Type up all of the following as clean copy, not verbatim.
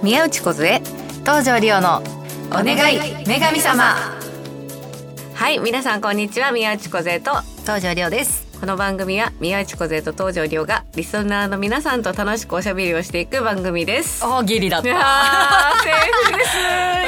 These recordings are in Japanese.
宮内梢東條理央のお願い女神様。はい、皆さんこんにちは。宮内梢と東條理央です。この番組は宮内梢と東條理央がリスナーの皆さんと楽しくおしゃべりをしていく番組です。 ギリだった。 セーフです。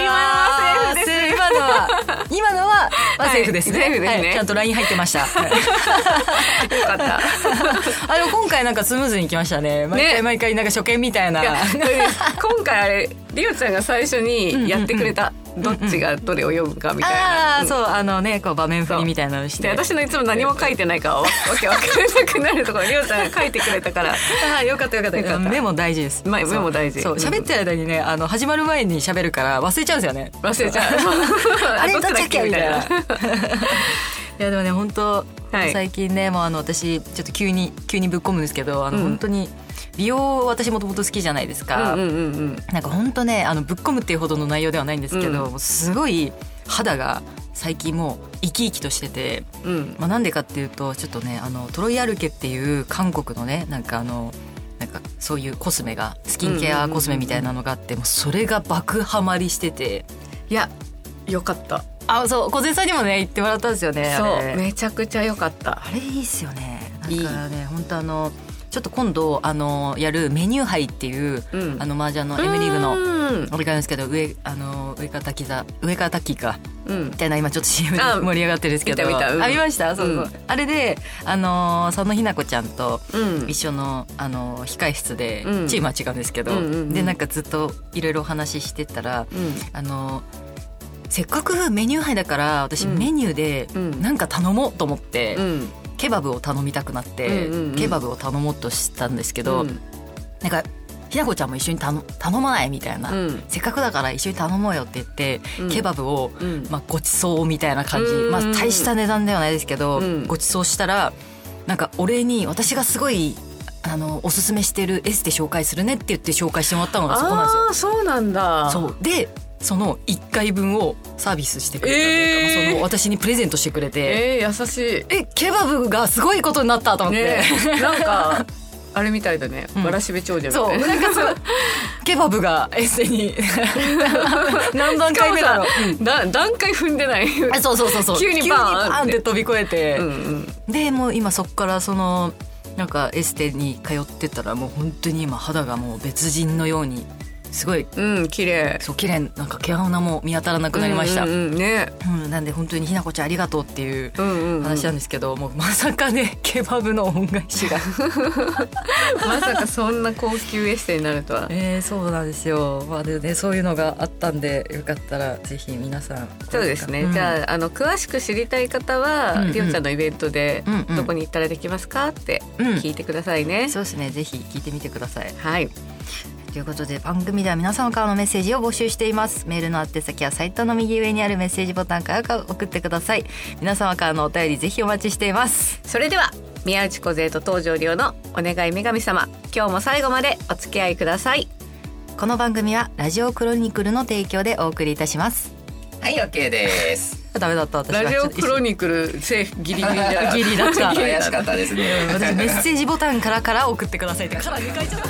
今のはセーフですね。 セーフですね、 はい、ちゃんと LINE 入ってました。よかった。 今回なんかスムーズにいきましたね。毎回なんか初見みたいな。 今回あれリオちゃんが最初にやってくれた、どっちがどれを読むかみたいな、 そうこう場面振りみたいなのして、 で私のいつも何も書いてないからわけわからなくなるところリオちゃんが書いてくれたからよかったメモ大事です。 メモ大事。 そう喋ってる間にね始まる前に喋るから忘れちゃうんですよね。 忘れちゃうあれどっちだっけみたいな。いやでもね本当、 はい、 最近ねもう私ちょっと急にぶっ込むんですけど本当に美容私もともと好きじゃないですか。なんか本当ねぶっ込むっていうほどの内容ではないんですけど、すごい肌が最近もう生き生きとしてて、なんでかっていうとちょっとねトロイアルケっていう韓国のねなんかそういうコスメがスキンケアコスメみたいなのがあって、もうそれが爆ハマりしてて、 いやよかった。 そう梢さんにもね言ってもらったんですよね。 そうめちゃくちゃよかった。 あれいいっすよね。だからね本当ちょっと今度やるメニュー杯っていう、麻雀の M リーグのあれがあるんですけど上から滝か、みたいな今ちょっと CM で盛り上がってるんですけど、見ました。そうあれで佐野ひな子ちゃんと一緒の控室で、チームは違うんですけど、でなんかずっといろいろお話ししてたら、せっかくメニュー杯だから私メニューでなんか頼もうと思って、ケバブを頼みたくなって、ケバブを頼もうとしたんですけど、なんかひなこちゃんも一緒に頼まないみたいな、せっかくだから一緒に頼もうよって言って、ケバブを、ごちそうみたいな感じ、大した値段ではないですけど、ごちそうしたらなんかお礼に私がすごいおすすめしてるエステ紹介するねって言って紹介してもらったのがそこなんですよ。 そうなんだ。 そうでその1回分をサービスしてくれたというか、その私にプレゼントしてくれて、 優しい。 ケバブがすごいことになったと思って、 なんかあれみたいだね、わらしべ長者みたいな。 そうなんかそうケバブがエッセに何段階目だろう、 段階踏んでない。 そう急にバーンって飛び越えて、でもう今そっからなんかエステに通ってたらもう本当に今肌がもう別人のようにすごい綺麗。 そう綺麗。なんか毛穴も見当たらなくなりました。なんで本当にひなこちゃんありがとうっていう話なんですけど、もうまさかねケバブの恩返しがまさかそんな高級エステになるとは。 そうなんですよ。でねそういうのがあったんでよかったらぜひ皆さん。 そうですね、じゃあ詳しく知りたい方は、りおちゃんのイベントでどこに行ったらできますかって聞いてくださいね。 そうですね、ぜひ聞いてみてください。 はい、 ということで番組では皆様からのメッセージを募集しています。メールの宛先はサイトの右上にあるメッセージボタンから送ってください。皆様からのお便りぜひお待ちしています。 それでは宮内梢と東條理央のお願い女神様、今日も最後までお付き合いください。 この番組はラジオクロニクルの提供でお送りいたします。 はい、 OK ですダメだった。私はラジオクロニクルセーフギリギリだった怪しかったですね。 私メッセージボタンから送ってくださいってから2回ちゃった。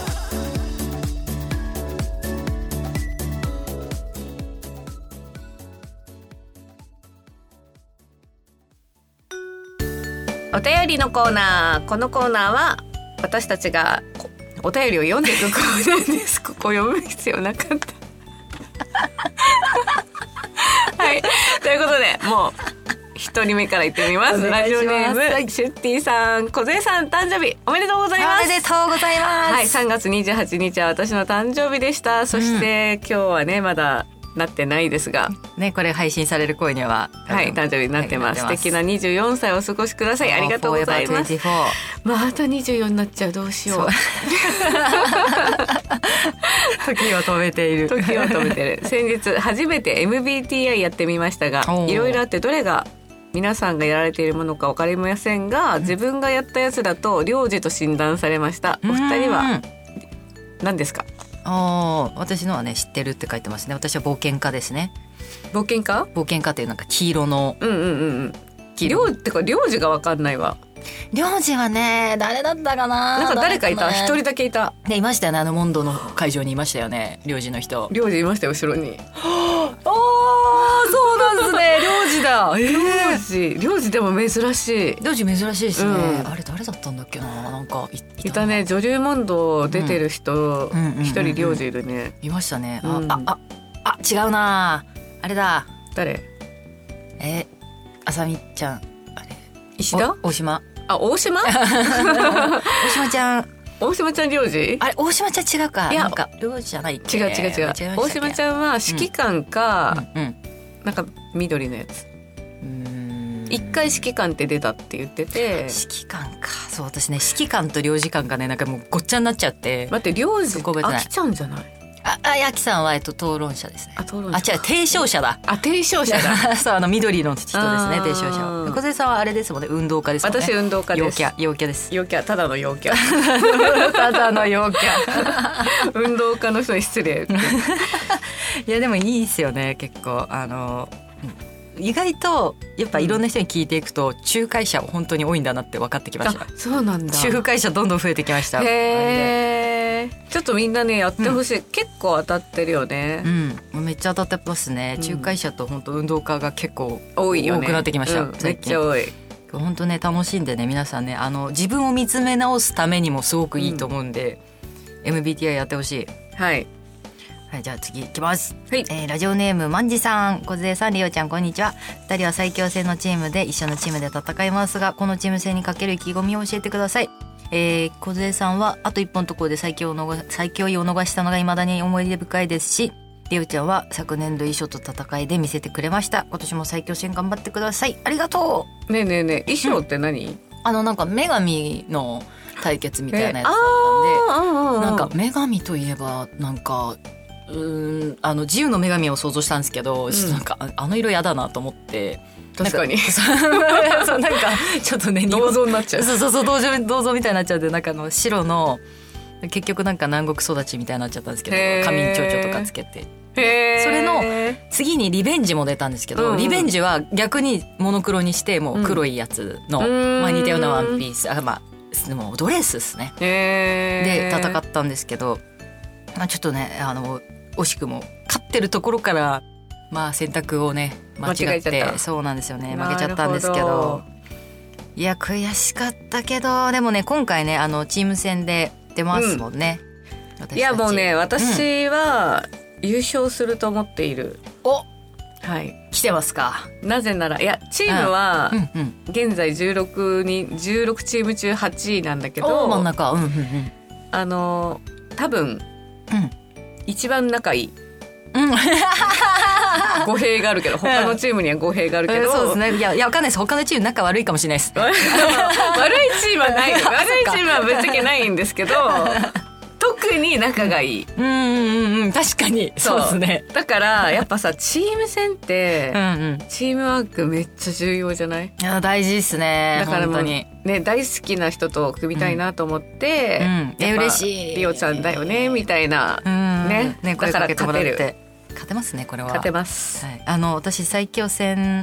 お便りのコーナー。このコーナーは私たちがお便りを読んでいくコーナーです。ここ読む必要なかったはい、ということでもう一人目からいってみます。ラジオネームシュッティさん、梢さん誕生日おめでとうございます。 おめでとうございます。 はい、3月28日は私の誕生日でした。そして、今日はねまだなってないですがね、これ配信される声には誕生日になってます。素敵な24歳をお過ごしください。ありがとうございます。また24になっちゃう。どうしよう時を止めている先日初めて MBTI やってみましたが、いろいろあってどれが皆さんがやられているものか分かりませんが、自分がやったやつだと領事と診断されました。お二人は何ですか？ 私のはね知ってるって書いてますね。私は冒険家ですね。 冒険家っていうなんか黄色の、 領事が分かんないわ。 領事はね誰だったかな。 なんか誰かいた、一人だけいた。 ね、いましたよね、モンドの会場にいましたよね、領事の人。 領事いましたよ後ろに。 ああそうなんですね、領事だ。 領事でも珍しい。 領事珍しいですね、あれ誰だったんだっけな。なんかいたね、女流モンド出てる人一人領事いるね。 いましたね。あ違うな、あれだ。 誰？ あさみちゃん、あれ石田？ 大島。 大島？ 大島ちゃん。 大島ちゃん領事？ あれ大島ちゃん違うか。 いやなんか領事じゃないっけ。 違う。大島ちゃんは指揮官か、なんか緑のやつ。一回指揮官って出たって言ってて。 指揮官か。そう、私ね指揮官と領事官がねなんかもうごっちゃになっちゃって。 待って、領事飽きちゃうんじゃない？ ヤキさんは討論者ですね。 討論者。 違う、提唱者だ。 提唱者だ。 そう、緑の人ですね、提唱者。小杉さんはあれですもんね、運動家ですもんね。 私運動家です。 陽キャです。 陽キャ、ただの陽キャ。 ただの陽キャ。 運動家の人に失礼。 いやでもいいですよね、結構意外とやっぱいろんな人に聞いていくと、仲介者本当に多いんだなって分かってきました。 そうなんだ。 仲介者どんどん増えてきました。 ちょっとみんなねやってほしい、結構当たってるよね。 めっちゃ当たってますね。仲介者と本当運動家が結構多いよね。 多くなってきました、 めっちゃ多い。 本当ね楽しんでね、皆さんね自分を見つめ直すためにもすごくいいと思うんで、MBTI やってほしい。はい、じゃあ次いきます。ラジオネームまんじさん、小杖さん、りおちゃん、こんにちは。2人は最強戦のチームで一緒のチームで戦いますが、このチーム戦にかける意気込みを教えてください。小杖さんはあと1本のところで最強位を逃したのが未だに思い出深いですし、りおちゃんは昨年度衣装と戦いで見せてくれました。今年も最強戦頑張ってください。ありがとう。 ねえ衣装って何？ なんか女神の対決みたいなやつだったんで、なんか女神といえばなんか自由の女神を想像したんですけど、なんか色やだなと思って。 確かに。 そうなんかちょっとね銅像になっちゃう。 そう銅像みたいになっちゃって、なんか白の結局なんか南国育ちみたいになっちゃったんですけど、仮眠蝶々とかつけて。それの次にリベンジも出たんですけど、リベンジは逆にモノクロにしてもう黒いやつの、似たようなワンピース、でもドレスですね。で戦ったんですけど、ちょっとね惜しくも勝ってるところから選択をね間違って、そうなんですよね、負けちゃったんですけど、いや悔しかったけど、でもね今回ねチーム戦で出ますもんね。 いやもうね私は優勝すると思っている。はい、 来てますか。 なぜならチームは現在16チーム中8位なんだけど、 真ん中、 多分、一番仲いい。語弊があるけど、他のチームには語弊があるけど、 そうですね。いやわかんないです。他のチーム仲悪いかもしれないです。 悪いチームはない。悪いチームはぶっちゃけないんですけど、特に仲がいい。 確かにそうですね。 だからやっぱさ、チーム戦ってチームワークめっちゃ重要じゃない？ いや大事ですね。 だからもうね、大好きな人と組みたいなと思って、 嬉しい。 リオちゃんだよねみたいなね。だから勝てる。 勝てますね、これは。 勝てます。 私最強戦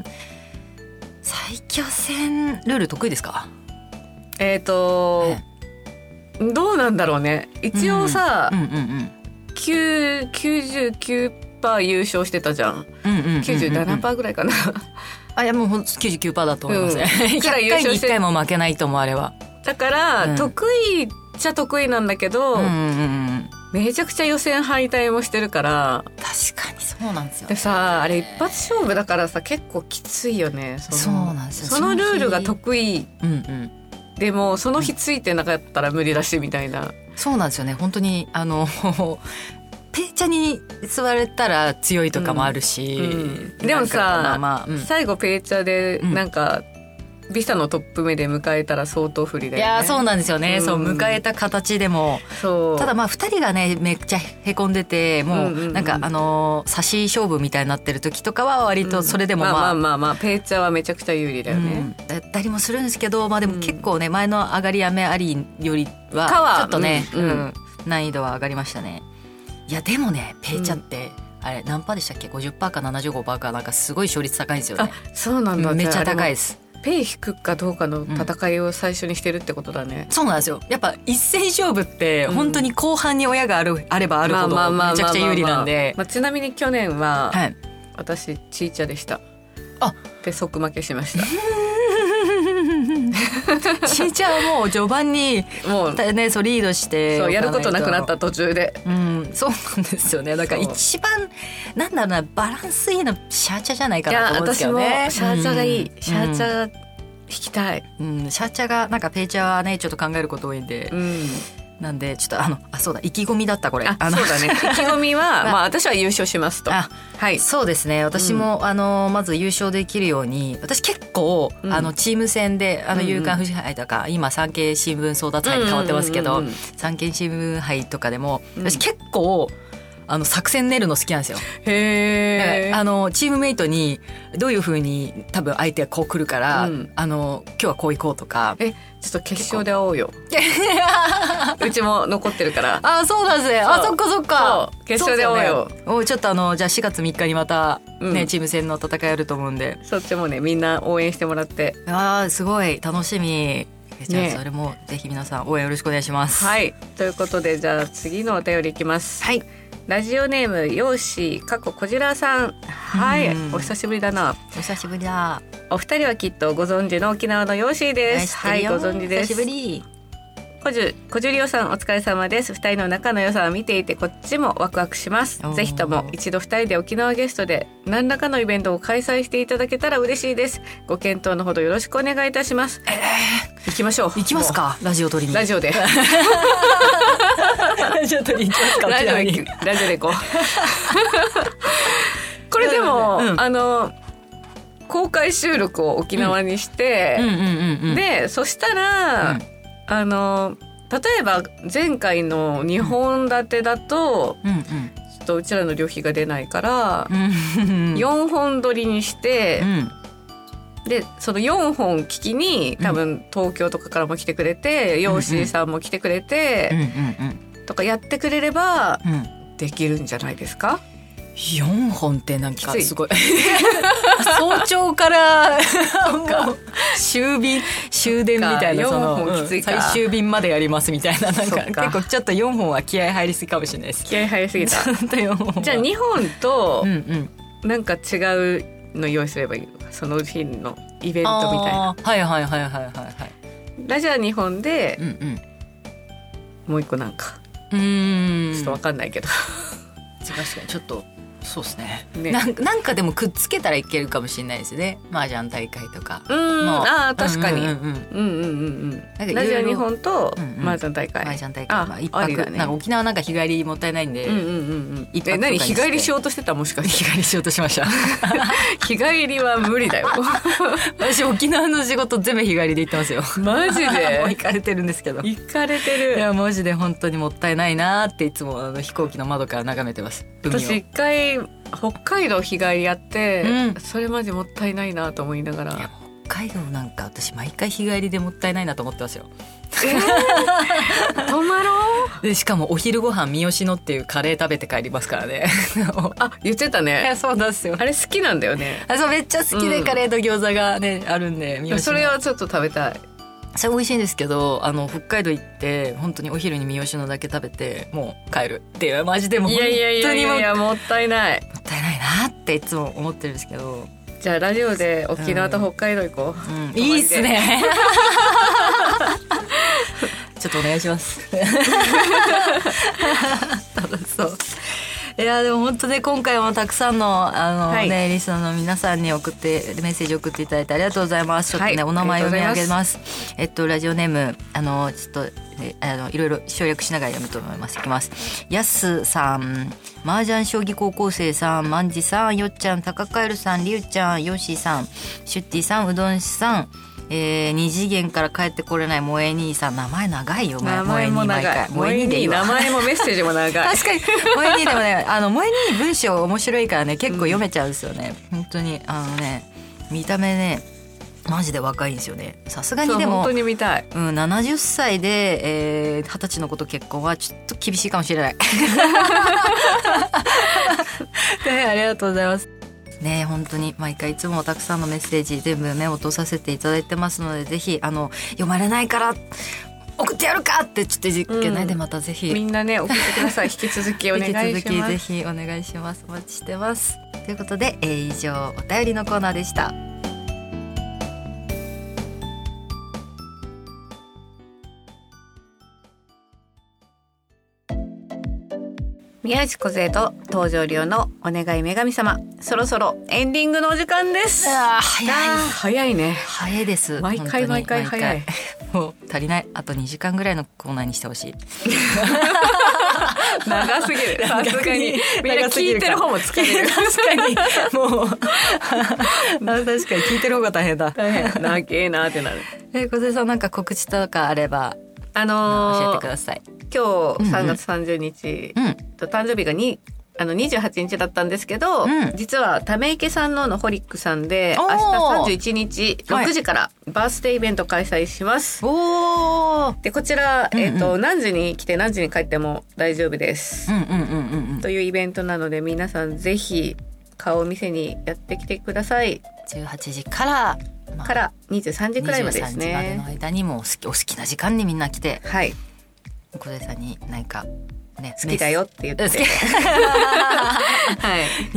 ルール得意ですか？ どうなんだろうね。一応さ、99% 優勝してたじゃん。97% ぐらいかな。 いやもう 99% だと思いますね。100回に1回も負けないと思う、あれは。 だから、得意っちゃ得意なんだけど、めちゃくちゃ予選敗退もしてるから。 確かにそうなんですよ。 でさ、あれ一発勝負だからさ、結構きついよね。 そうなんですよ。 そのルールが得意。でもその日ついてなかったら無理だしみたいな。 そうなんですよね。本当にペーチャに座れたら強いとかもあるし、 でもさ、最後ペーチャでなんか、ビサのトップ目で迎えたら相当不利だよね。 いやそうなんですよね。そう迎えた形でも、ただ2人がねめっちゃへこんでて、もうなんか差し勝負みたいになってる時とかは割とそれでもペーチャはめちゃくちゃ有利だよね。 だったりもするんですけど、でも結構ね前の上がり雨ありよりはちょっとね難易度は上がりましたね。いやでもねペーチャってあれ何パーでしたっけ？ 50% か 75% かなんかすごい勝率高いんですよね。 そうなんだ。 めっちゃ高いです。 ペイ引くかどうかの戦いを最初にしてるってことだね。 そうなんですよ。やっぱ一戦勝負って本当に後半に親があればあるほどめちゃくちゃ有利なんで。 ちなみに去年は、 はい、 私チーチャでした。 あで即負けしましたチーチャはもう序盤にもう、 ね、そうリードしてそうやることなくなった途中で、 そうなんですよね。だから一番なんだろうな、バランスいいのシャーチャじゃないかなと思うんですけどね。 いや私もシャーチャがいい、シャーチャ弾きたい、 シャーチャがなんかペイチャはねちょっと考えること多いんで、なんでちょっとそうだ、意気込みだったこれ。 そうだね、意気込みは私は優勝しますと。はい、 そうですね。私も、まず優勝できるように、私結構、チーム戦で夕刊フジ杯とか、今産経新聞争奪杯に変わってますけど、産経新聞杯とかでも、私結構作戦練るの好きなんですよ。 へー。 チームメイトにどういう風に多分相手がこう来るから、今日はこう行こうとか。 ちょっと決勝で会おうようちも残ってるから。 そうなんですね。そっかそっか。 決勝で会おうよ。 ちょっとじゃあ4月3日にまたね、チーム戦の戦いあると思うんで、 そっちもねみんな応援してもらって。 すごい楽しみ。じゃあそれもぜひ皆さん応援よろしくお願いします。 はい、ということでじゃあ次のお便りいきます。 はい、 ラジオネームようし過去こじらさん。はい、お久しぶりだな。 お久しぶりだ。 お二人はきっとご存知の沖縄のようしです。はい、ご存知です。 久しぶり。 こじゅりおさんお疲れ様です。二人の仲の良さを見ていてこっちもワクワクします。ぜひとも一度二人で沖縄ゲストで何らかのイベントを開催していただけたら嬉しいです。ご検討のほどよろしくお願いいたします。行きましょう。 行きますか。ラジオ撮りに。 ラジオでラジオ撮りに行きますか。 ラジオで行こうこれでも、公開収録を沖縄にして、でそしたら、例えば前回の2本立てだと、ちょっとうちらの旅費が出ないから、4本撮りにして、でその4本聞きに多分東京とかからも来てくれて、ヨーシーさんも来てくれて、とかやってくれればできるんじゃないですか。 4本ってなんかすごい早朝からもう終電みたいな、その最終便までやりますみたいな、なんか結構ちょっと4本は気合入りすぎかもしれないです。 気合入りすぎたじゃあ2本となんか違うの用意すればいいのか、その日のイベントみたいな。 はいはいはいはいはいはい。 ラジオ2本で、もう一個なんかちょっと分かんないけど確かにちょっとそうですね。なんかでもくっつけたらいけるかもしれないですね。麻雀大会とか。 確かに。ラジオ2本と麻雀大会。 麻雀大会。一泊。なんか沖縄なんか日帰りもったいないんで。 何日帰りしようとしてた、もしかして。 日帰りしようとしました。 日帰りは無理だよ。 私沖縄の仕事全部日帰りで行ってますよ。 マジで。 行かれてるんですけど。 行かれてる。 いやマジで本当にもったいないなっていつも飛行機の窓から眺めてます。 私一回北海道日帰りやって、それマジもったいないなと思いながら。いや北海道なんか私毎回日帰りでもったいないなと思ってますよ。 泊まろう。でしかもお昼ご飯三好野っていうカレー食べて帰りますからね。 言ってたね。 そうなんですよ。 あれ好きなんだよね。 そうめっちゃ好きで、カレーと餃子がねあるんで、 三好野それはちょっと食べたい。 それ美味しいんですけど、北海道行って本当にお昼に三好野だけ食べてもう帰るっていう、マジでも本当にもったいないもったいないなっていつも思ってるんですけど。 じゃあラジオで沖縄と北海道行こう。 いいっすね。ちょっとお願いします。そういやでも本当ね、今回もたくさんのリスナーの皆さんにメッセージ送っていただいてありがとうございます。ちょっとね、お名前を読み上げます。ラジオネームちょっといろいろ省略しながら読むと思います。いきます。やすさん、麻雀将棋高校生さん、まんじさん、よっちゃん、たかかえるさん、りゅうちゃん、よしさん、シュッティさん、うどんしさん、二次元から帰ってこれない萌え兄さん。名前長いよ。 名前も長い。 萌え兄でいいわ。 名前もメッセージも長い。 確かに萌え兄でもね、萌え兄文章面白いからね、結構読めちゃうんですよね。本当に見た目ねマジで若いんですよね。さすがにでも本当に見たい。 70歳で、20歳の子と結婚はちょっと厳しいかもしれない。ありがとうございます。 ね、本当に毎回いつもたくさんのメッセージ全部目を通させていただいてますので、ぜひ読まれないから送ってやるかってちょっと実験ないで、またぜひみんなね送ってください。引き続きお願いします。 引き続きぜひお願いします。お待ちしてます。ということで、以上お便りのコーナーでした。 宮内梢と東條亮のお願い女神様、そろそろエンディングのお時間です。早いね。 早いです。 毎回早い。 もう足りない。あと2時間ぐらいのコーナーにしてほしい。 長すぎる。さすがにみんな聞いてる方も疲れる。 確かにもう確かに聞いてる方が大変だ。 長えなってなる。 梢さんなんか告知とかあれば教えてください。 今日3月30日、誕生日が28日だったんですけど、実はため池さんのホリックさんで明日31日6時からバースデーイベント開催します。でこちら、何時に来て何時に帰っても大丈夫です、というイベントなので、皆さんぜひ顔を見せにやってきてください。 18時から 23時くらいまでですね。 23時までの間にもお好きな時間にみんな来て、 はい梢さんに何かね、 好きだよって言って、はい、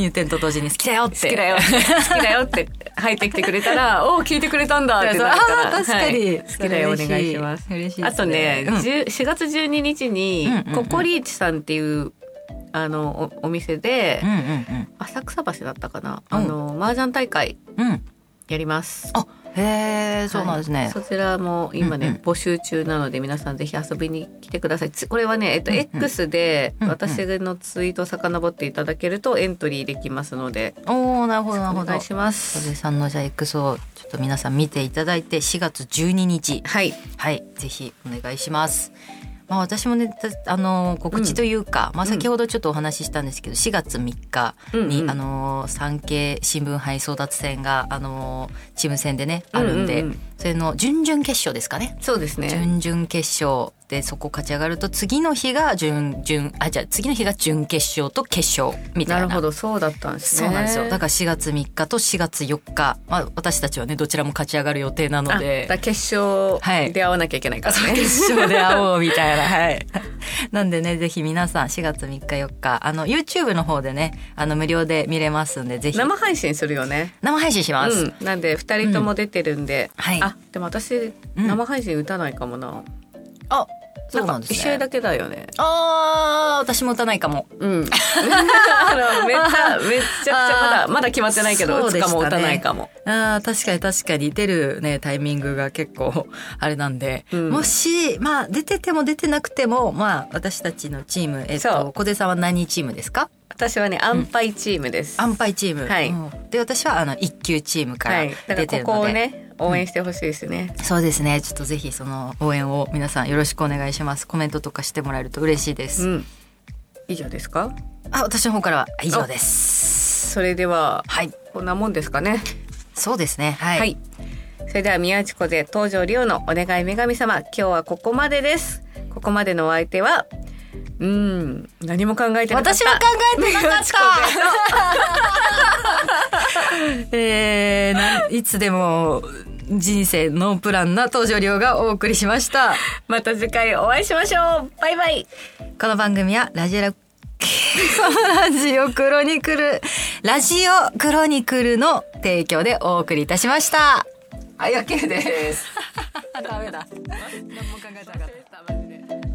入店と同時に好きだよって好きだよって入ってきてくれたらお聞いてくれたんだってなるから、 確かに、 好きだよお願いします。 嬉しいですね。 あとね、4月12日にココリーチさんっていうお店で、浅草橋だったかな、麻雀大会やります。 へー、そうなんですね。 そちらも今ね、募集中なので、皆さんぜひ遊びに来てください。これはね、X で私のツイートを遡っていただけるとエントリーできますので。 なるほど。 お願いします。 梢さんのじゃあ X をちょっと皆さん見ていただいて、4月12日はいぜひお願いします。私もね、告知というか、先ほどちょっとお話ししたんですけど、4月3日に、産経新聞杯争奪戦がチーム戦でねあるんで、それの準々決勝ですかね。 そうですね。 準々決勝でそこ勝ち上がると、次の日が次の日が準決勝と決勝みたいな。 なるほど、そうだったんですね。 そうなんですよ。だから4月3日と4月4日、私たちはねどちらも勝ち上がる予定なので、 決勝で会わなきゃいけないからね。 決勝で会おうみたいな。はい。なんでね、ぜひ皆さん4月3日4日YouTube の方でね無料で見れますんで、ぜひ生配信するよね。 生配信します。 なんで2人とも出てるんで、はい。でも私生配信打たないかもな。 そうなんですね。 一試合だけだよね。 私も打たないかも。めっちゃくちゃまだ決まってないけど、打つかも打たないかも。 確かに出るねタイミングが結構あれなんで、もし出てても出てなくても私たちのチーム梢さんは何チームですか？ 私はね安牌チームです。 安牌チーム。はい。で私は一級チームから出てるので、 だからここをね応援してほしいですね。 そうですね。ちょっとぜひその応援を皆さんよろしくお願いします。コメントとかしてもらえると嬉しいです。 以上ですか？ 私の方からは以上です。 それでは、こんなもんですかね。 そうですね。はい。 それでは宮内梢東條亮のお願い女神様、今日はここまでです。ここまでのお相手は何も考えてなかった。 私も考えてなかった。いつでも人生ノープランな東條亮がお送りしました。 また次回お会いしましょう。バイバイ。 この番組はラジオクロニクルの提供でお送りいたしました。 はい、OK です。 ダメだ。何も考えてなかった。